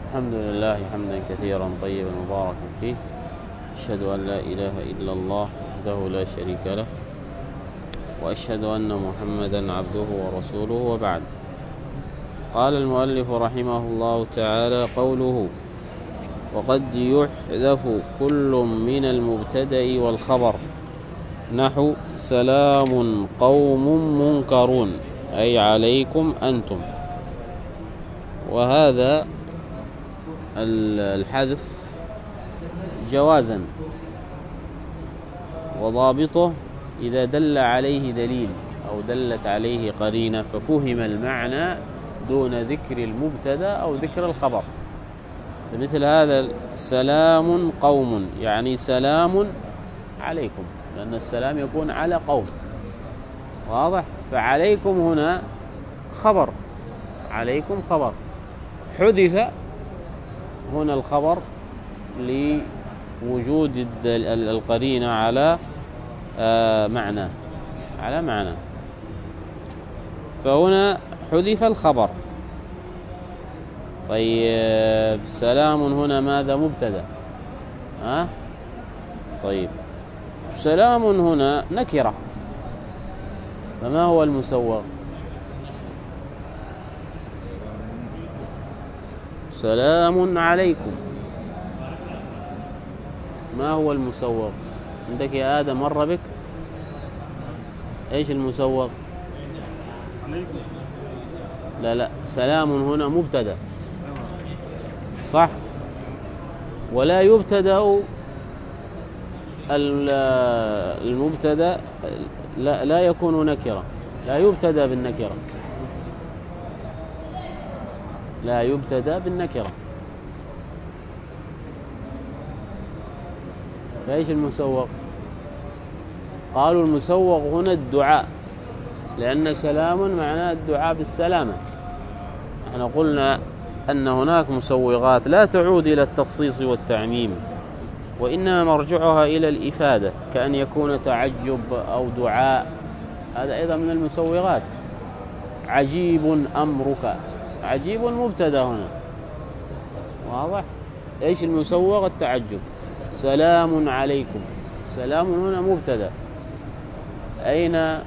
الحمد لله حمدا كثيرا طيبا مباركا فيه. أشهد أن لا إله إلا الله وحده لا شريك له، وأشهد أن محمدا عبده ورسوله، وبعد. قال المؤلف رحمه الله تعالى: قوله: وقد يحذف كل من المبتدأ والخبر، نحو سلام قوم منكرون، أي عليكم أنتم. وهذا الحذف جوازا، وضابطه إذا دل عليه دليل أو دلت عليه قرينة ففهم المعنى دون ذكر المبتدأ أو ذكر الخبر. فمثل هذا سلام قوم، يعني سلام عليكم، لأن السلام يكون على قوم، واضح؟ فعليكم هنا خبر، عليكم خبر، حذف هنا الخبر لوجود القرينة على معنى، فهنا حذف الخبر. طيب سلام هنا ماذا؟ مبتدأ. طيب سلام هنا نكرة، فما هو المسوغ؟ سلام عليكم، ما هو المسوغ عندك يا آدم؟ مر بك ايش المسوغ؟ لا، سلام هنا مبتدأ، صح؟ ولا يبتدأ المبتدأ، لا يكون نكرة، لا يبتدأ بالنكرة، لا يبتدأ بالنكرة. فايش المسوغ؟ قالوا المسوغ هنا الدعاء، لأن سلام معناه الدعاء بالسلامة. احنا قلنا أن هناك مسوغات لا تعود إلى التخصيص والتعميم، وإنما مرجعها إلى الإفادة، كأن يكون تعجب أو دعاء، هذا أيضا من المسوغات. عجيب أمرك، عجيب مبتدأ هنا، واضح؟ إيش المسوغ؟ التعجب. سلام عليكم، سلام هنا مبتدأ، أين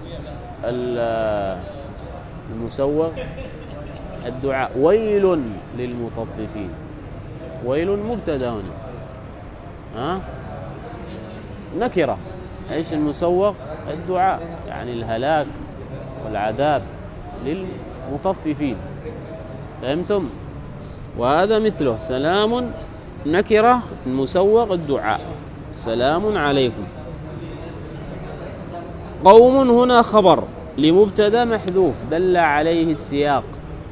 المسوغ؟ الدعاء. ويل للمطففين، ويل مبتدأ هنا نكرة. ايش المسوغ؟ الدعاء، يعني الهلاك والعذاب للمطففين. فهمتم؟ وهذا مثله سلام نكرة، المسوغ الدعاء، سلام عليكم. قوم هنا خبر لمبتدأ محذوف دل عليه السياق،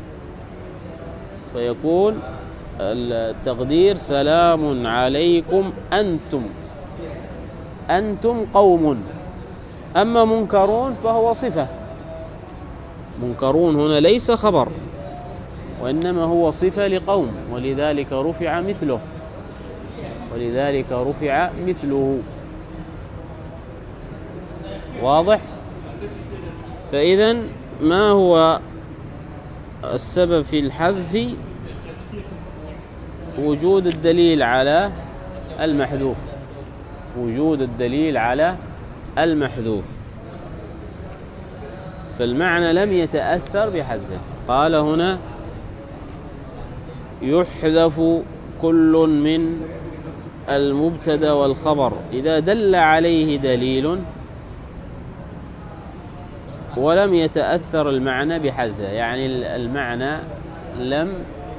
فيكون التقدير سلام عليكم أنتم، أنتم قوم. أما منكرون فهو صفة، منكرون هنا ليس خبر، وإنما هو صفة لقوم، ولذلك رفع مثله، ولذلك رفع مثله، واضح؟ فإذن ما هو السبب في الحذف؟ وجود الدليل على المحذوف، وجود الدليل على المحذوف، فالمعنى لم يتأثر بحذفه. قال هنا: يحذف كل من المبتدأ والخبر إذا دل عليه دليل ولم يتأثر المعنى بحذفه، يعني المعنى لم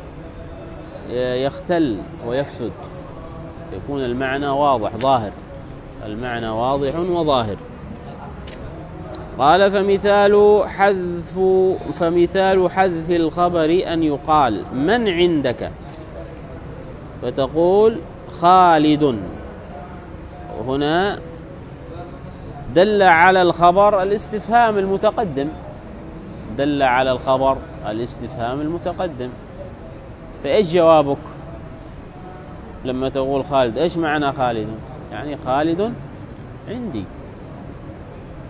يختل ويفسد، يكون المعنى واضح ظاهر، المعنى واضح وظاهر. قال: فمثال حذف الخبر أن يقال من عندك، فتقول خالد. هنا دل على الخبر الاستفهام المتقدم، دل على الخبر الاستفهام المتقدم. فإيش جوابك لما تقول خالد؟ إيش معنى خالد؟ يعني خالد عندي،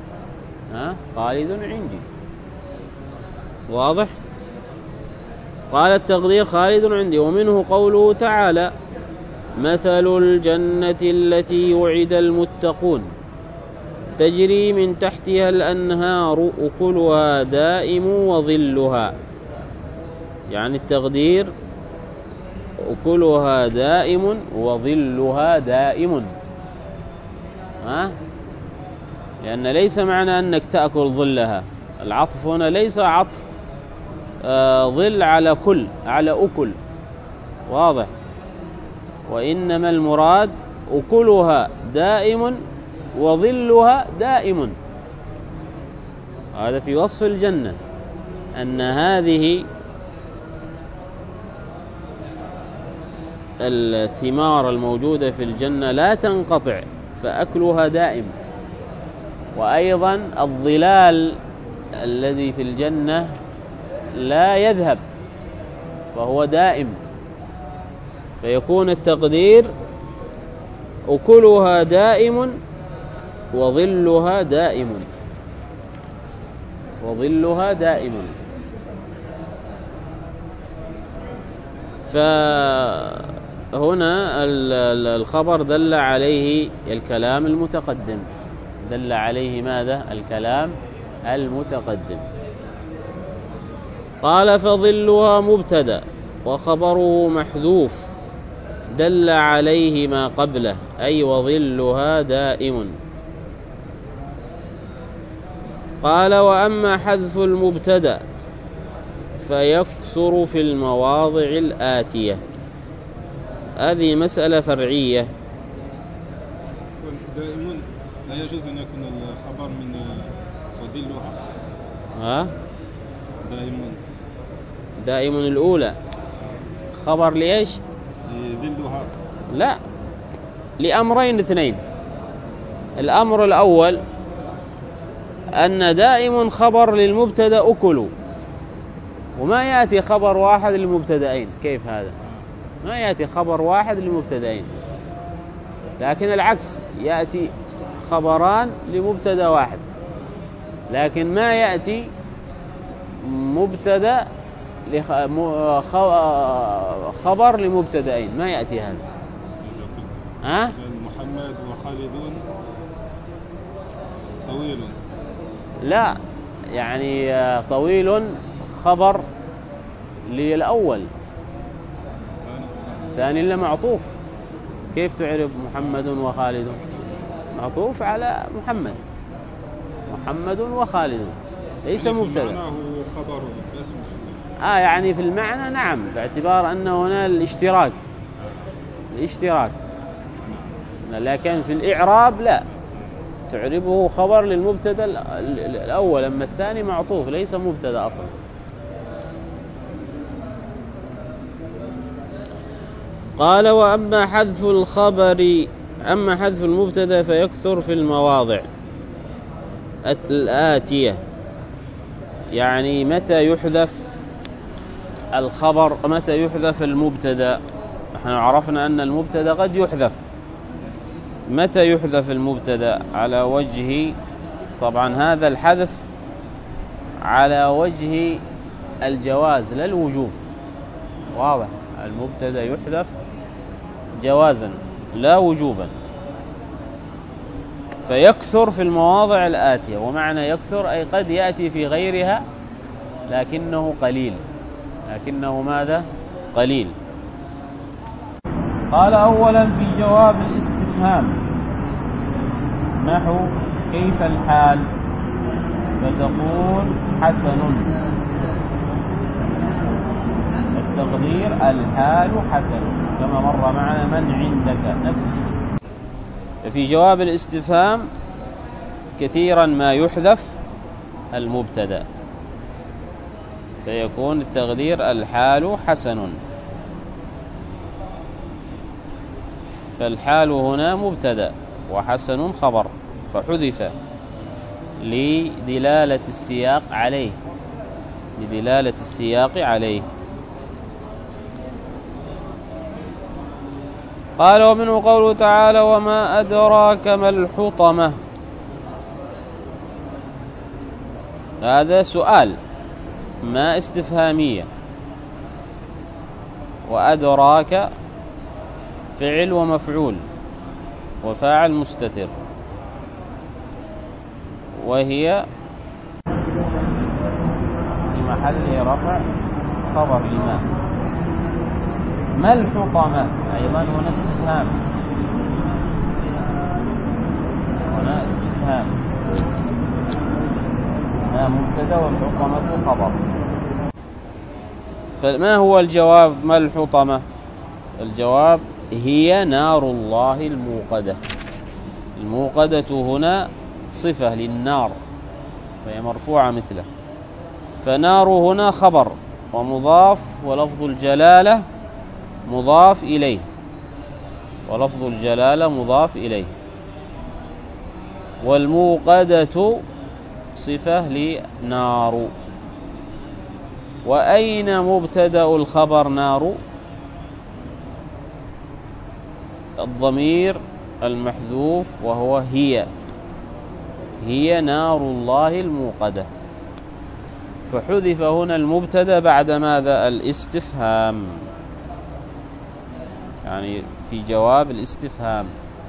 خالد عندي، واضح؟ قال التقدير خالد عندي. ومنه قوله تعالى مثل الجنة التي وعد المتقون تجري من تحتها الأنهار أكلها دائم وظلها. يعني التقدير أكلها دائم وظلها دائم، لأن ليس معنى أنك تأكل ظلها. العطف هنا ليس عطف ظل على كل، على أكل، واضح. وإنما المراد أكلها دائم وظلها دائم. هذا في وصف الجنة، أن هذه الثمار الموجودة في الجنة لا تنقطع، فأكلها دائم. وأيضا الظلال الذي في الجنة لا يذهب، فهو دائم. فيكون التقدير أكلها دائم وظلها دائم، وظلها دائم. فهنا الخبر دل عليه الكلام المتقدم، دل عليه ماذا؟ الكلام المتقدم. قال فظلها مبتدأ وخبره محذوف دل عليه ما قبله، أي وظلها دائم. قال وأما حذف المبتدأ فيكثر في المواضع الآتية. هذه مسألة فرعية. دائما لا يجوز أن يكون الخبر من وظلها. دائما الأولى خبر لإيش؟ ظلها. لا، لأمرين اثنين. الأمر الأول أن دائم خبر للمبتدأ أكلوا، وما يأتي خبر واحد للمبتدأين. كيف هذا؟ ما يأتي خبر واحد للمبتدأين، لكن العكس، يأتي خبران لمبتدأ واحد، لكن ما يأتي مبتدأ خبر لمبتدأين، ما يأتي هذا. محمد وخالد طويل. لا، يعني طويل خبر للأول، ثاني لمعطوف. كيف تعرف محمد وخالد؟ معطوف على محمد، محمد وخالد، ليس مبتدأ. يعني في المعنى نعم، باعتبار أن هنا الاشتراك، لكن في الإعراب لا، تعربه خبر للمبتدأ الأول، أما الثاني معطوف ليس مبتدأ أصلا. قال وأما حذف الخبر، أما حذف المبتدأ فيكثر في المواضع الآتية. يعني متى يحذف الخبر، متى يحذف المبتدأ؟ نحن عرفنا أن المبتدأ قد يحذف. متى يحذف المبتدأ؟ على وجه، طبعا هذا الحذف على وجه الجواز لا الوجوب، واضح. المبتدأ يحذف جوازا لا وجوبا. فيكثر في المواضع الآتية، ومعنى يكثر أي قد يأتي في غيرها لكنه قليل، لكنه ماذا؟ قليل. قال أولا في جواب الاستفهام نحو كيف الحال، فتقول حسن. التقدير الحال حسن، كما مر معنا من عندك نفسه. في جواب الاستفهام كثيرا ما يحذف المبتدأ، فيكون التقدير الحال حسن. فالحال هنا مبتدأ وحسن خبر، فحذف لدلالة السياق عليه، لدلالة السياق عليه. قال ومنه قوله تعالى وما أدراك ما الحطمة. هذا سؤال، ما استفهامية. وأدراك فعل ومفعول وفاعل مستتر، وهي في محل رفع خبر لما. ما الحطمة أيضا هنا استفهام، هنا استفهام، ما مبتدا والحطمة خبر. فما هو الجواب؟ ما الحطمة؟ الجواب هي نار الله الموقدة. الموقدة هنا صفة للنار وهي مرفوعة مثله، فنار هنا خبر ومضاف، ولفظ الجلالة مضاف إليه، ولفظ الجلالة مضاف إليه، والموقدة صفة لنار. وأين مبتدأ الخبر نار؟ الضمير المحذوف وهو هي نار الله الموقدة، فحذف هنا المبتدأ بعد ماذا؟ الاستفهام، يعني في جواب الاستفهام.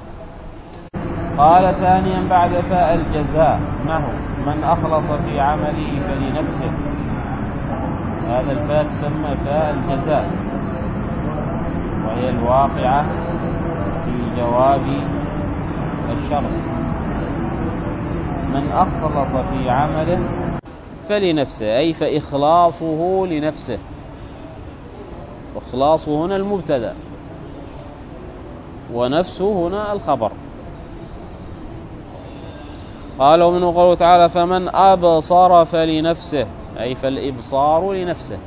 قال ثانيا بعد فاء الجزاء ما هو؟ من أخلص في عمله فلنفسه. هذا الفاء تسمى فاء الجزاء، وهي الواقعة في جواب الشرط. من أخلص في عمله فلنفسه، أي فإخلاصه لنفسه. إخلاصه هنا المبتدأ، ونفسه هنا الخبر. قال ومنه قوله تعالى فمن أبصر فلنفسه، أي فالإبصار لنفسه.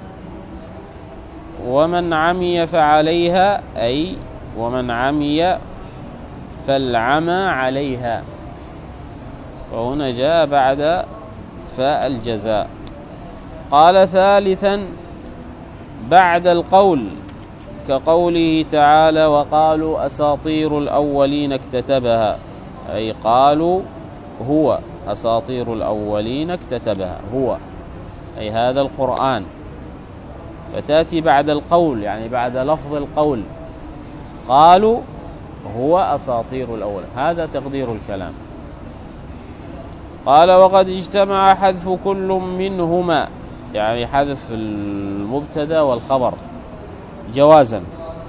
ومن عمي فعليها، أي ومن عمي فالعمى عليها. وهنا جاء بعد فاء الجزاء. قال ثالثا بعد القول كقوله تعالى وقالوا أساطير الأولين اكتتبها، أي قالوا هو أساطير الأولين اكتتبها، هو أي هذا القرآن. فتأتي بعد القول، يعني بعد لفظ القول، قالوا هو أساطير الأول، هذا تقدير الكلام. قال وقد اجتمع حذف كل منهما، يعني حذف المبتدا والخبر جوازا.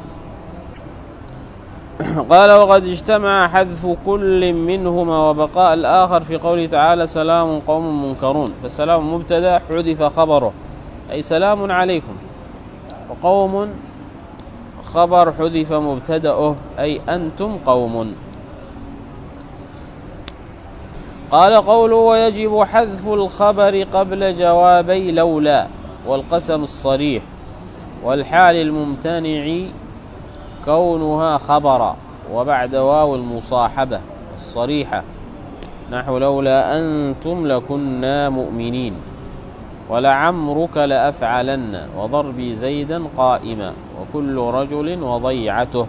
قال وقد اجتمع حذف كل منهما وبقاء الآخر في قوله تعالى سلام قوم منكرون، فالسلام مبتدا حذف خبره أي سلام عليكم، وقوم خبر حذف مبتدأه أي أنتم قوم. قال قوله ويجب حذف الخبر قبل جوابي لولا والقسم الصريح والحال الممتنع كونها خبرا وبعد واو المصاحبة الصريحة نحو لولا أنتم لكنا مؤمنين، ولعمرك لأفعلن وضربي زيدا قائما وكل رجل وضيعته.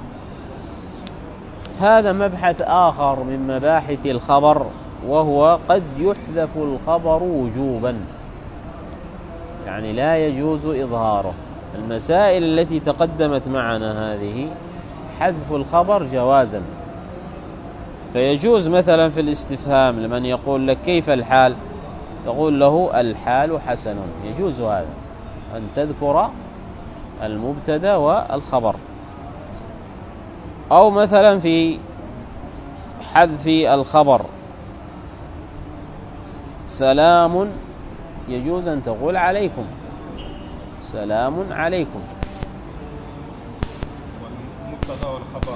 هذا مبحث آخر من مباحث الخبر، وهو قد يحذف الخبر وجوبا، يعني لا يجوز إظهاره. المسائل التي تقدمت معنا هذه حذف الخبر جوازا، فيجوز مثلا في الاستفهام لمن يقول لك كيف الحال، تقول له الحال حسن، يجوز هذا أن تذكر المبتدا والخبر. أو مثلا في حذف الخبر سلام، يجوز أن تقول عليكم سلام عليكم. والمبتدا والخبر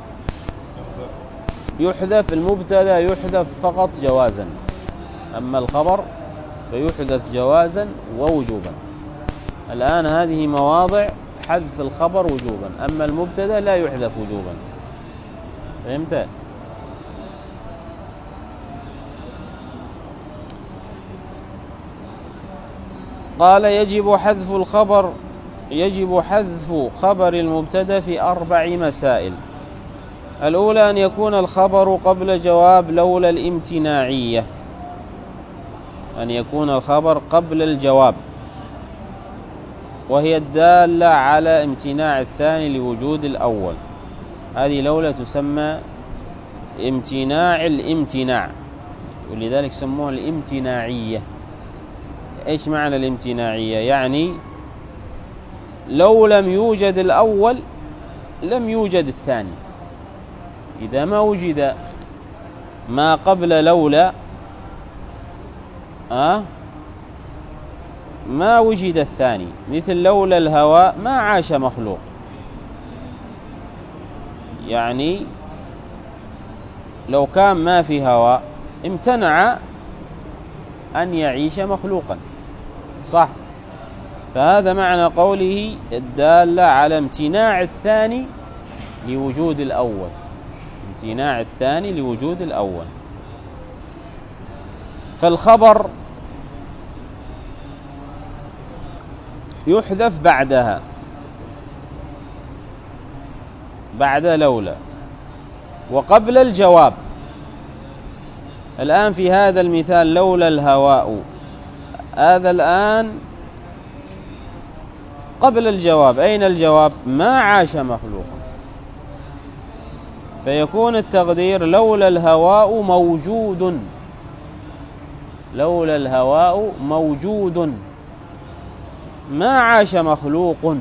يحذف المبتدا، يحذف فقط جوازا، أما الخبر فيحذف جوازا ووجوبا. الآن هذه مواضع حذف الخبر وجوبا، أما المبتدا لا يحذف وجوبا. فهمت؟ قال يجب حذف الخبر، يجب حذف خبر المبتدا في 4 مسائل. الأولى أن يكون الخبر قبل جواب لولا الامتناعية، أن يكون الخبر قبل الجواب وهي الدالة على امتناع الثاني لوجود الأول. هذه لولا تسمى امتناع الامتناع، ولذلك سموها الامتناعية. ايش معنى الامتناعية؟ يعني لو لم يوجد الأول لم يوجد الثاني. إذا ما وجد ما قبل لولا ما وجد الثاني، مثل لولا الهواء ما عاش مخلوق. يعني لو كان ما في هواء امتنع أن يعيش مخلوقا، صح؟ فهذا معنى قوله الدالة على امتناع الثاني لوجود الأول، امتناع الثاني لوجود الأول. فالخبر يحذف بعدها، بعد لولا وقبل الجواب. الآن في هذا المثال لولا الهواء، هذا الآن قبل الجواب. أين الجواب؟ ما عاش مخلوقا، فيكون التقدير لولا الهواء موجود، لولا الهواء موجود ما عاش مخلوق.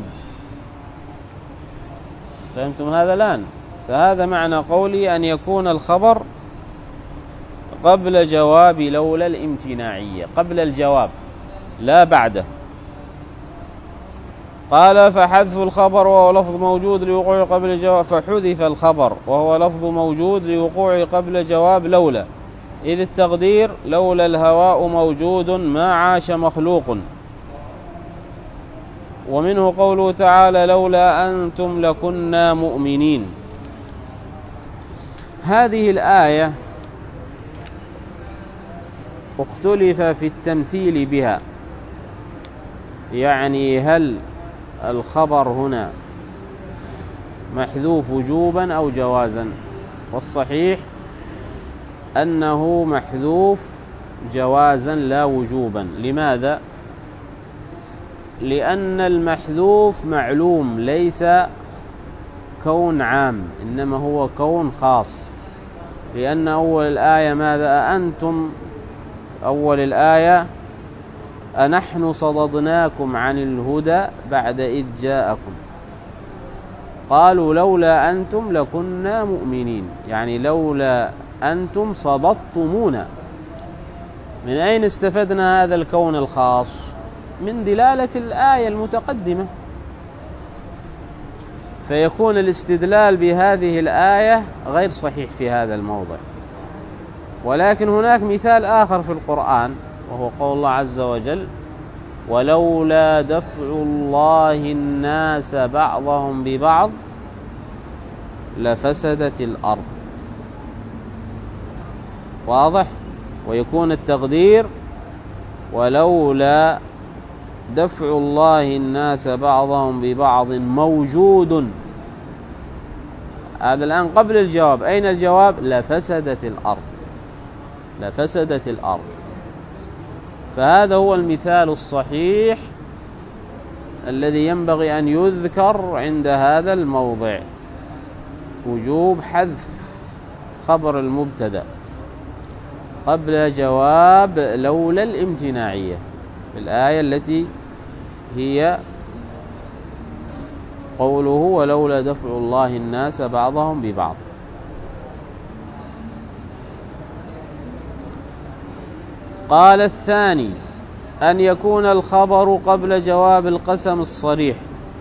فهمتم هذا الآن؟ فهذا معنى قولي أن يكون الخبر قبل جواب لولا الامتناعية، قبل الجواب لا بعده. قال فحذف الخبر وهو لفظ موجود لوقوع قبل الجواب، فحذف الخبر وهو لفظ موجود لوقوع قبل جواب لولا، إذ التقدير لولا الهواء موجود ما عاش مخلوق. ومنه قوله تعالى لولا أنتم لكنا مؤمنين. هذه الآية اختلف في التمثيل بها، يعني هل الخبر هنا محذوف وجوبا أو جوازا؟ والصحيح أنه محذوف جوازا لا وجوبا. لماذا؟ لأن المحذوف معلوم، ليس كون عام إنما هو كون خاص. لأن أول الآية ماذا؟ أنتم، أول الآية أنحن صددناكم عن الهدى بعد إذ جاءكم، قالوا لولا أنتم لكنا مؤمنين، يعني لولا أنتم صددتمونا. من أين استفدنا هذا الكون الخاص؟ من دلالة الآية المتقدمة. فيكون الاستدلال بهذه الآية غير صحيح في هذا الموضع. ولكن هناك مثال آخر في القرآن، وهو قول الله عز وجل ولولا دفع الله الناس بعضهم ببعض لفسدت الأرض. واضح؟ ويكون التقدير ولولا دفع الله الناس بعضهم ببعض موجود. هذا الآن قبل الجواب. أين الجواب؟ لفسدت الأرض، لفسدت الأرض. فهذا هو المثال الصحيح الذي ينبغي أن يذكر عند هذا الموضع، وجوب حذف خبر المبتدأ قبل جواب لولا الامتناعية في الآية التي هي قوله ولولا دفع الله الناس بعضهم ببعض. قال الثاني أن يكون الخبر قبل جواب القسم الصريح،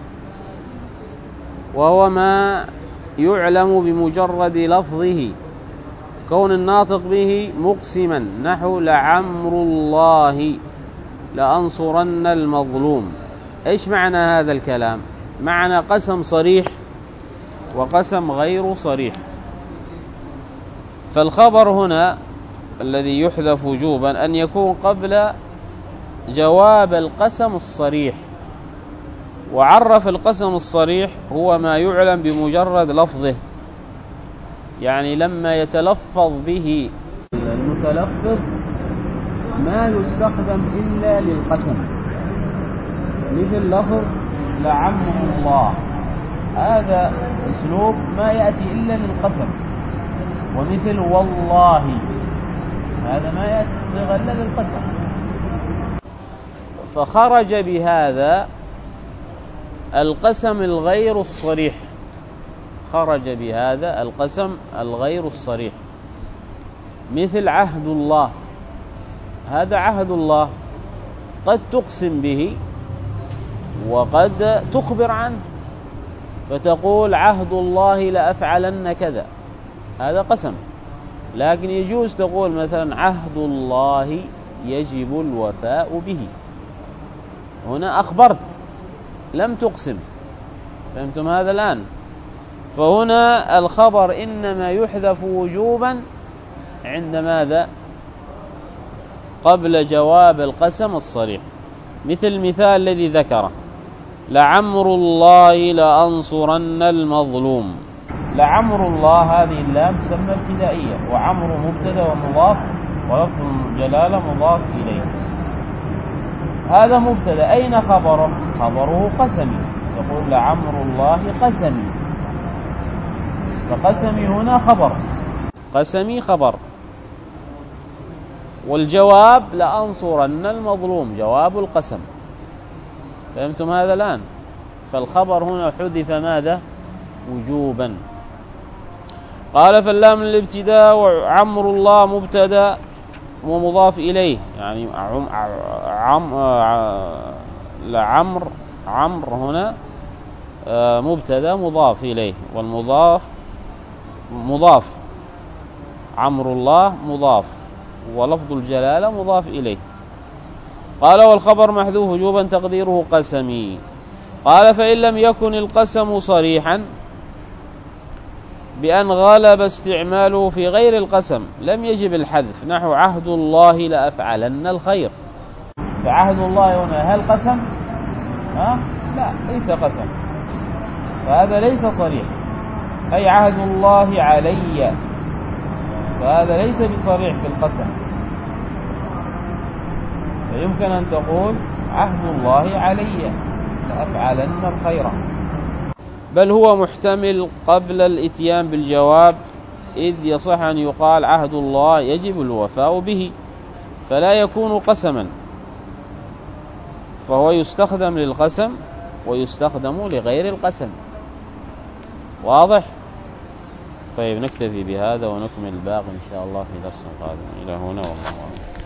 وهو ما يعلم بمجرد لفظه، كون الناطق به مقسما، نحو لعمر الله لأنصرن المظلوم. إيش معنى هذا الكلام؟ معنى قسم صريح وقسم غير صريح. فالخبر هنا الذي يحذف وجوبا أن يكون قبل جواب القسم الصريح. وعرف القسم الصريح هو ما يعلم بمجرد لفظه، يعني لما يتلفظ به المتلفظ ما يستخدم إلا للقسم، مثل لفظ لعمر الله، هذا أسلوب ما يأتي إلا للقسم. ومثل والله، هذا ما يأتي صيغة إلا للقسم. فخرج بهذا القسم الغير الصريح، خرج بهذا القسم الغير الصريح. مثل عهد الله، هذا عهد الله قد تقسم به وقد تخبر عنه، فتقول عهد الله لأفعلن كذا، هذا قسم. لكن يجوز تقول مثلا عهد الله يجب الوفاء به، هنا أخبرت لم تقسم. فهمتم هذا الآن؟ فهنا الخبر إنما يحذف وجوبا عند ماذا؟ قبل جواب القسم الصريح. مثل المثال الذي ذكره لعمر الله لأنصرن المظلوم. لعمر الله هذه اللام تسمى ابتدائية، وعمر مبتدا ومضاف، ولفظ الجلالة مضاف إليه. هذا مبتدا، أين خبره؟ خبره قسمي، يقول لعمر الله قسمي، فقسمي هنا خبر، قسمي خبر. والجواب لأنصرن المظلوم، جواب القسم. فهمتم هذا الآن؟ فالخبر هنا حذف ماذا؟ وجوبا. قال فاللام للابتداء، وعمر الله مبتدا ومضاف إليه، يعني لعمر، عمر هنا مبتدا مضاف إليه، والمضاف مضاف، عمر الله مضاف، ولفظ الجلالة مضاف إليه. قال والخبر محذوف وجوبا تقديره قسمي. قال فإن لم يكن القسم صريحا بأن غلب استعماله في غير القسم لم يجب الحذف، نحو عهد الله لأفعلن الخير. فعهد الله هنا هل قسم؟ لا، ليس قسم، فهذا ليس صريح. أي عهد الله علي، فهذا ليس بصريح في القسم. فيمكن أن تقول عهد الله علي لأفعلن الخير، بل هو محتمل قبل الاتيان بالجواب، إذ يصح أن يقال عهد الله يجب الوفاء به، فلا يكون قسما، فهو يستخدم للقسم ويستخدم لغير القسم. واضح؟ طيب نكتفي بهذا ونكمل الباقي إن شاء الله في درس قادم. إلى هنا والله أعلم.